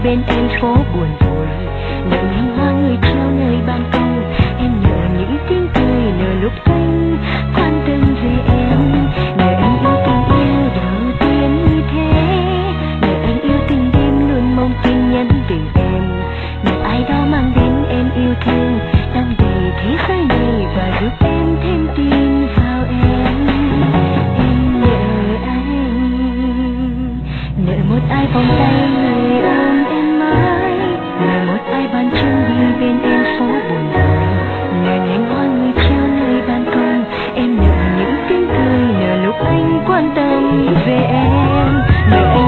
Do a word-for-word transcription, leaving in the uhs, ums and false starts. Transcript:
bên em phố buồn vui. Nợ những hoa người treo nơi ban công, em nợ những tiếng cười, nợ lúc anh quan tâm về em. Nợ anh yêu tình yêu đầu tiên như thế, nợ anh yêu từng đêm luôn mong tin nhắn từ em. Nợ ai đó mang đến em yêu thương đang đầy thế giới này và giúp em thêm tin vào em. Em nợ anh, nợ một ai vòng tay người ôm em mãi, nợ một ai bàn chân đi bên em phố buồn vui. Nợ nhành hoa người treo nơi ban công, em nợ những tiếng cười, nợ lúc anh quan tâm về em. Nợ anh